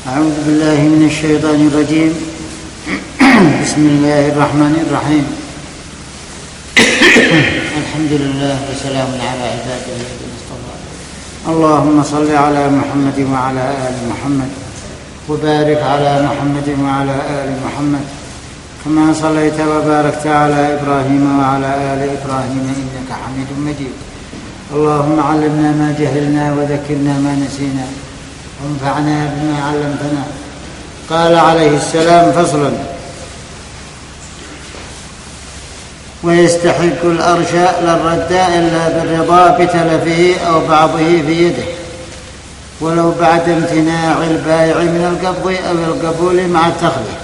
أعوذ بالله من الشيطان الرجيم. بسم الله الرحمن الرحيم. الحمد لله وسلام على عباده الذين اصطفى. اللهم صل على محمد وعلى آل محمد وبارك على محمد وعلى آل محمد كما صليت وباركت على إبراهيم وعلى آل إبراهيم إنك حميد مجيد. اللهم علمنا ما جهلنا وذكرنا ما نسينا وانفعنا بما علمتنا. قال عليه السلام: فصل: ويستحق الأرش لا الرد إلا بالرضا بتلفه أو بعضه في يده، ولو بعد امتناع البائع من القبض أو القبول مع التخلية.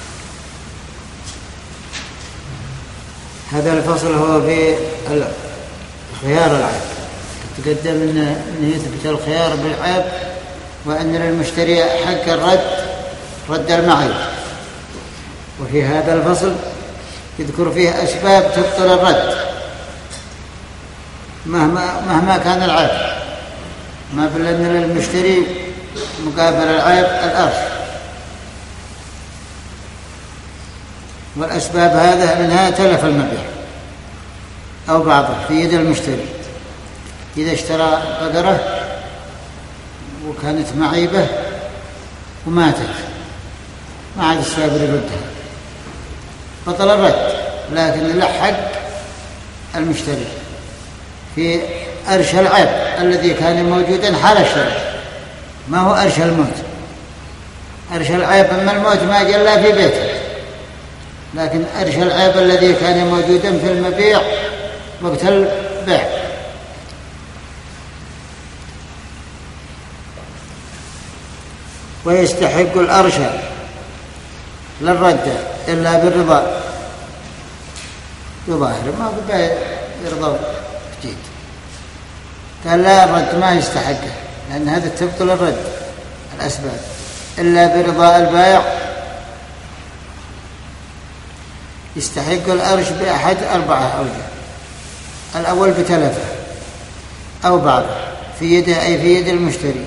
هذا الفصل هو في خيار العيب. تقدم أنه يثبت الخيار بالعيب، وأن للمشتري حق رد المعيب. وفي هذا الفصل يذكر فيه أسباب تبطل الرد مهما كان العيب، ما بل أن للمشتري مقابل العيب الأرش. والأسباب هذا منها تلف المبيع أو بعضه في يد المشتري. إذا اشترى بقرة وكانت معيبة وماتت ما عاد السابر يردها، بطل الرد، لكن له حق المشتري في أرش العيب الذي كان موجودا حال الشراء، ما هو أرش الموت. أرش العيب أما الموت ما جاء في بيته، لكن أرش العيب الذي كان موجودا في المبيع وقت البيع. ويستحق الأرش للرد إلا بالرضا. يظاهر ما بقى يرضى جديد، قال لا، الرد ما يستحقه، لأن هذا تبطل الرد الأسباب. إلا برضا البائع. يستحق الأرش بأحد 4 أوجه: الأول بتلفه أو بعضه في يده، أي في يد المشتري.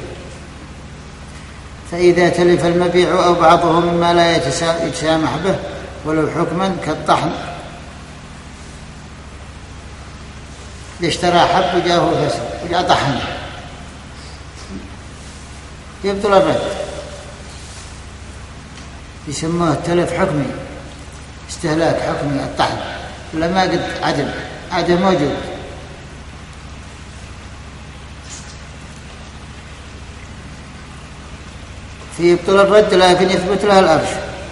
فإذا تلف المبيع أو بعضه مما لا يتسامح به ولو حكما كالطحن، اشترى حب وجاءه فسد وجاء طحن، يبطل الرد. يسموه تلف حكمي، استهلاك حكمي، الطحن، لما قد عدم موجود. في يبطل الرد لكن يثبت له الأرش.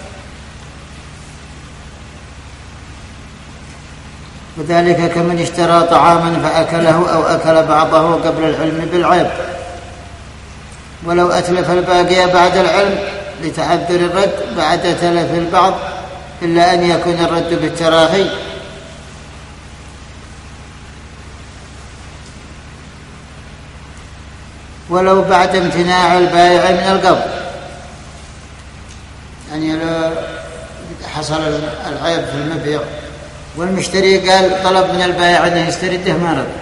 وذلك كمن اشترى طعاما فأكله أو أكل بعضه قبل العلم بالعيب، ولو أتلف الباقي بعد العلم لتعذر الرد بعد تلف البعض، إلا أن يكون الرد بالتراخي. ولو بعد امتناع البائع من القبض، يعني لو حصل العيب في المبيع والمشتري قال طلب من البائع أنه يسترده ما رد،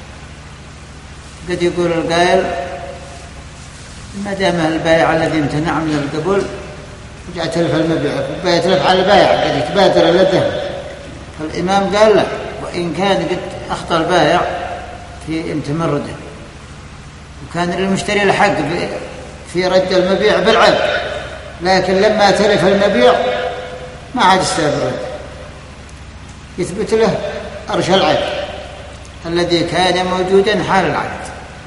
قد يقول القائل: ما دام البائع الذي امتنع من القبول وجاء تلف المبيع يتلف على البائع، قد يتبادر إلى الذهب. فالإمام قال لا، وإن كان قد أخطأ البائع في تمرده وكان للمشتري الحق في رد المبيع بالعيب، لكن لما تلف المبيع ما عاد استابر الرد، يثبت له أرش العيب الذي كان موجودا حال العقد.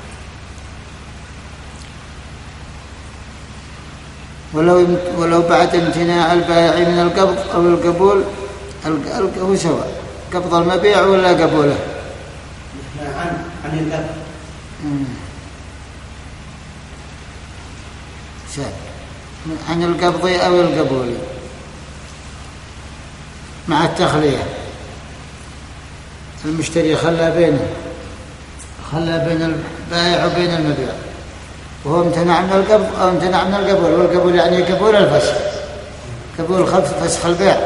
ولو بعد امتناع البائع من القبض أو القبول، هو سواء قبض المبيع ولا قبوله. عن القبض عن القبض أو القبول مع التخلية. المشتري خلى بين البائع وبين المبيع، وهو امتنع من القبض أو امتنع من القبول. والقبول يعني قبول الفسخ، قبول فسخ البيع.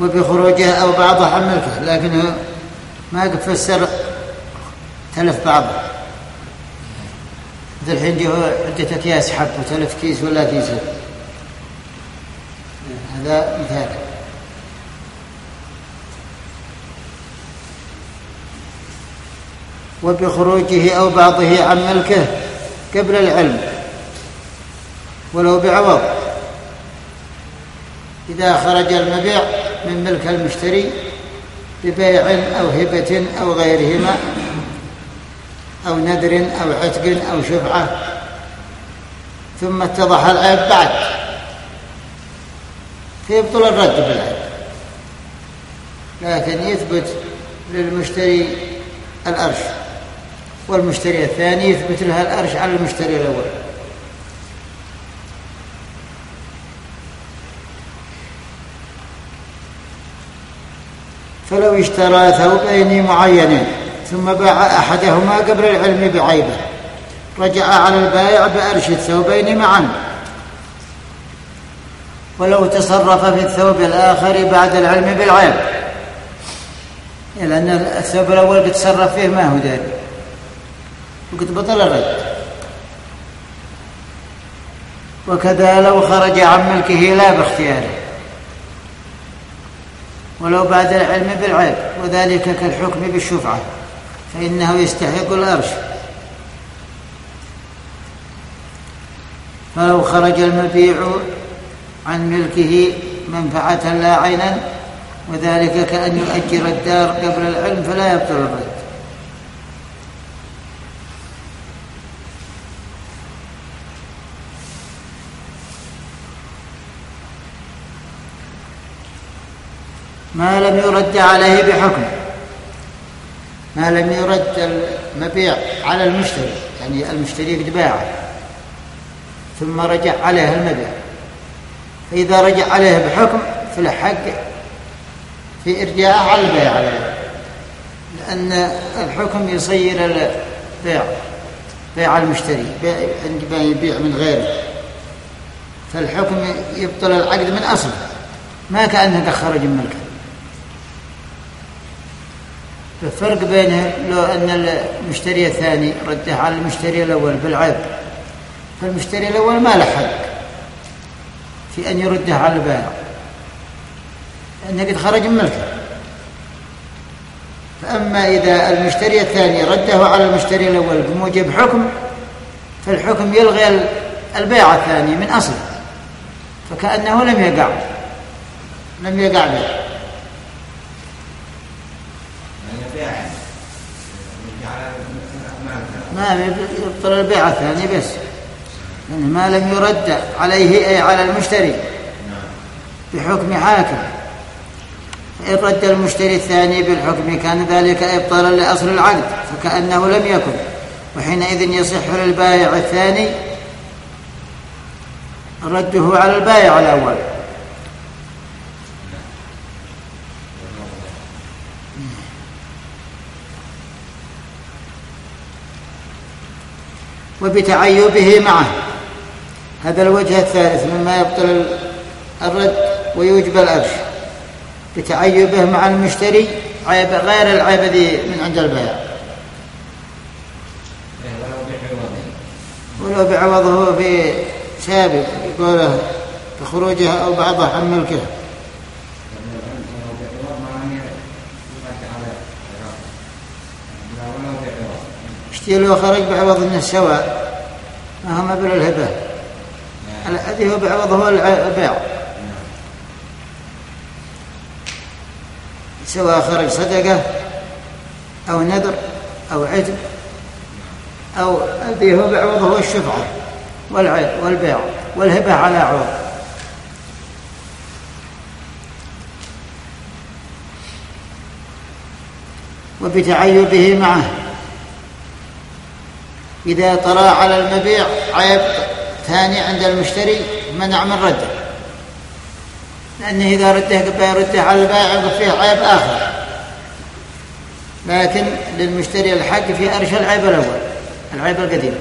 وبخروجه أو بعضه عن ملكه، لكنه ما قد فسر تلف بعضه. مثل الحين جه عدة أكياس حب وتلف كيس ولا كيسين، هذا مثال. وبخروجه أو بعضه عن ملكه قبل العلم ولو بعوض، إذا خرج المبيع من ملك المشتري ببيع أو هبة أو غيرهما أو نذر أو عتق أو شفعة ثم اتضح العيب بعد، فيبطل الرد بالعيب، لكن يثبت للمشتري الأرش والمشتري الثاني يثبت لها الأرش على المشتري الأول. فلو اشترى ثوبين معينين ثم باع أحدهما قبل العلم بعيبه رجع على البائع بأرش الثوبين معا، ولو تصرف في الثوب الآخر بعد العلم بالعيب، لأن الثوب الأول قد تصرف فيه ما هو داري وقد بطل الرد. وكذا لو خرج عن ملكه لا باختياره ولو بعد العلم بالعيب، وذلك كالحكم بالشفعة فإنه يستحق الأرش. فلو خرج المبيع عن ملكه منفعة لا عينا، وذلك كأن يؤجر الدار قبل العلم فلا يبطل الرد. ما لم يرد عليه بحكم، ما لم يرد المبيع على المشتري، يعني المشتري قد باعه ثم رجع عليه المبيع، فإذا رجع عليه بحكم فالحق في إرجاعه على البيع عليه، لأن الحكم يصير البيع بيع المشتري عندما يبيع من غيره، فالحكم يبطل العقد من أصله ما كأنه قد خرج من ملكه. الفرق بينه لو أن المشتري الثاني رده على المشتري الأول بالعيب، فالمشتري الأول ما له حق في أن يرده على البائع لأنه قد خرج من ملكه. فأما إذا المشتري الثاني رده على المشتري الأول بموجب حكم، فالحكم يلغي البيع الثاني من أصله، فكأنه لم يقع به. ما يبطل البيع الثاني بس، يعني ما لم يرد عليه أي على المشتري بحكم حاكم. فإن رد المشتري الثاني بالحكم كان ذلك إبطالا لأصل العقد فكأنه لم يكن، وحينئذ يصح للبائع الثاني رده على البائع الأول. وبتعيبه معه، هذا الوجه الثالث مما يبطل الرد ويوجب الأرش، بتعيبه مع المشتري عيب غير العيب ذي من عند البائع، ولو بعوضه في سابق يقوله بخروجها أو بعضها عن ملكه. اشتي لو خرج بعوض الناس سواء ما هم بلا الهبة، الذي هو بعوضه هو البيع، سواء خرج صدقة أو نذر أو عتق، أو الذي هو بعوضه هو الشفعة والبيع والهبة على عوض. وبتعيبه معه، إذا طرأ على المبيع عيب ثاني عند المشتري منع من رده، لأنه إذا رده على البائع يبقى فيه عيب آخر، لكن للمشتري الحق في أرش العيب الأول، العيب القديم.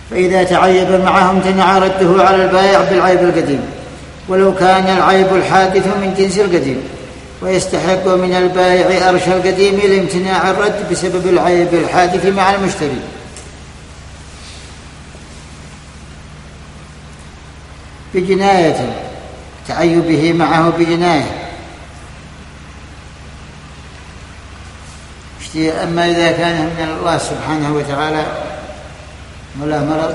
فإذا تعيب معه امتنع رده على البائع بالعيب القديم ولو كان العيب الحادث من جنس القديم، ويستحق من البائع أرش القديم لامتناع الرد بسبب العيب الحادث مع المشتري. بجناية تعيبه معه بجناية. أما إذا كان من الله سبحانه وتعالى ولا مرض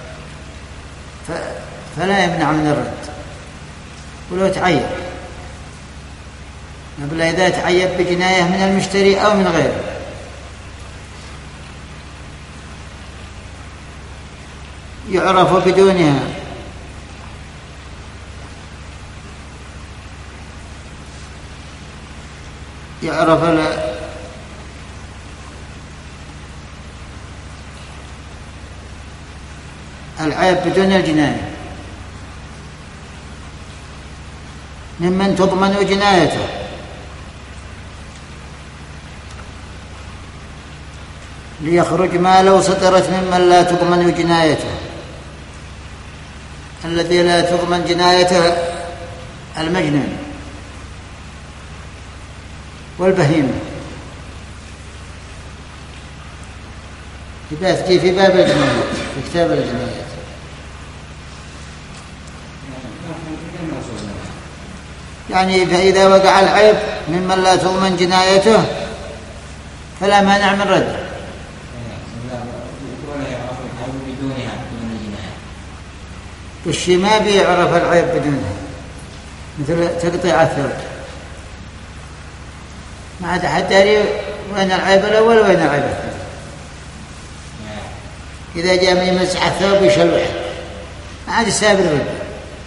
فلا يمنع من الرد ولو تعيب، قبل إذا تعيب بجناية من المشتري أو من غيره. يعرف بدونها يعرف العيب بدون الجناية ممن تضمن جنايته، ليخرج ما لو صدرت ممن لا تضمن جنايته. الذي لا تضمن جنايته المجنون والبهيمة. تجي في باب الجنايات في كتاب الجنايات. يعني فإذا وقع العيب ممن لا تضمن جنايته فلا مانع من رده. الشيء ما بيعرف العيب بدونها، مثل تقطيع الثوب، ما عاد أحد داري وين العيب الأول وين العيب الثاني. إذا جاء من يمسح الثوب يشلوحه ما عاد السابر رده.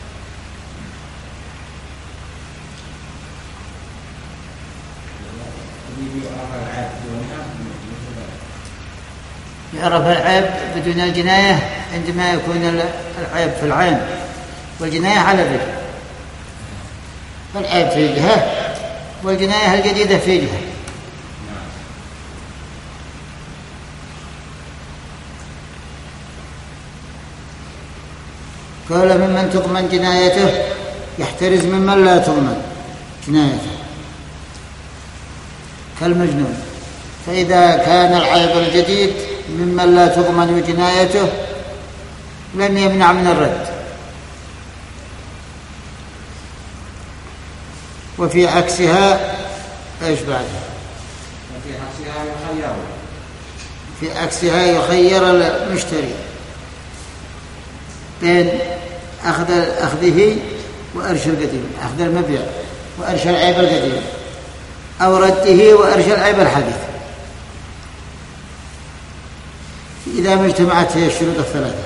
يعرف العيب بدون الجناية عندما يكون العيب في العين والجناية على الرجل، فالعيب في جهة والجناية الجديدة في جهة. قال ممن تضمن جنايته يحترز ممن لا تضمن جنايته كالمجنون. فإذا كان العيب الجديد ممن لا تضمن جنايته لم يمنع من الرد. وفي عكسها ايش بعدها؟ في عكسها يخير المشتري بين أخذه وأرش القديم، أخذ المبيع وأرش العيب القديم، أو رده وأرش العيب الحديث، إذا ما اجتمعت هي الشروط الثلاثة.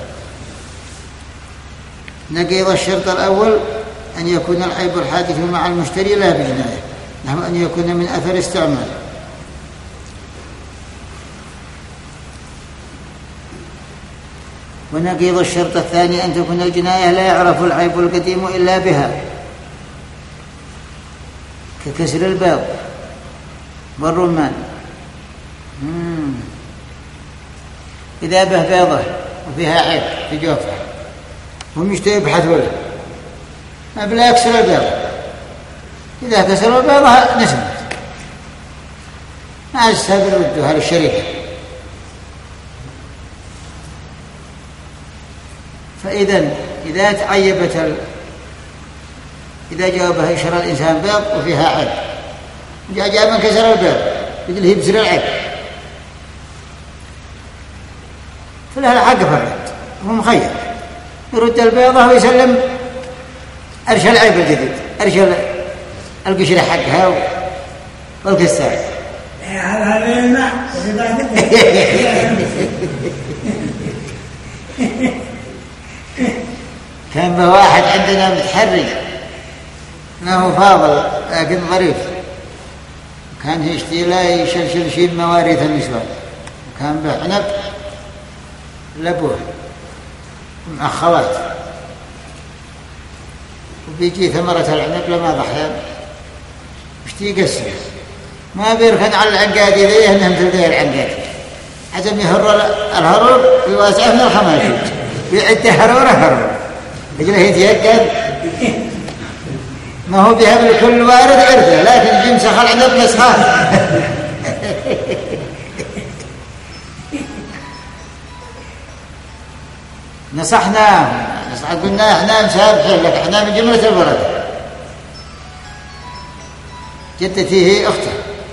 نقيض الشرط الأول أن يكون العيب الحادث مع المشتري لا بجناية، نحو أن يكون من أثر استعمال. ونقيض الشرط الثاني أن تكون الجناية لا يعرف العيب القديم إلا بها، ككسر الباب والرمان. إذا به بيضة وفيها عيب في جوفها هم يشتري يبحث له ما بلا يكسر البيضة، إذا كسر البيضة نسمت ما يستهبر ردها للشركة. فإذا إذا تعيبت إذا جاوبها يشرى الإنسان بيض وفيها عيب، جاء من كسر البيض يقول له يبسر العيب، فله الحق في الرد، هو مخير يرد البيضة ويسلم أرش العيب الجديد، أرش القشرة حقها والكسار. كان بواحد عندنا متحرج له فاضل لكن ظريف، كان يشتري لا يشلشل شيء مواريث النسوان، كان بعنب لبوه مع خوات، وبيجي ثمرة العنب لما ضحيان يشتري يقسم ما بيركن على العنقاد ذي انهم تلقي العنقاد عدم يهر الهرور بواسعة من الخماشوج بيعد هرور رجله يتيقن ما هو بيهب لكل وارد عرضه لكن جيم سخر عدم يسخر نصحنا قلنا احنا مسامحين لك احنا من جملة البركة جدتي هي اخته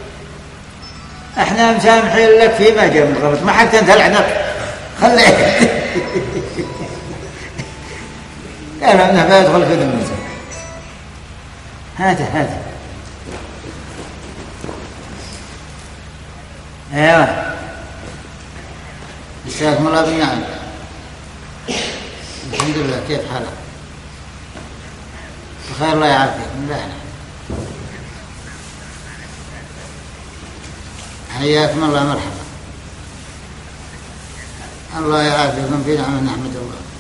احنا مسامحين لك فيما جاء من غلط ما حتى انت لعنك خليه لا لا انه بيدخل في ذمته هذا ايوه جزاكم الله بالنعم الحمد لله كيف حالك بخير الله يعافيك من بحنا حياكم الله مرحبا الله يعافيكم في نعمة نحمد الله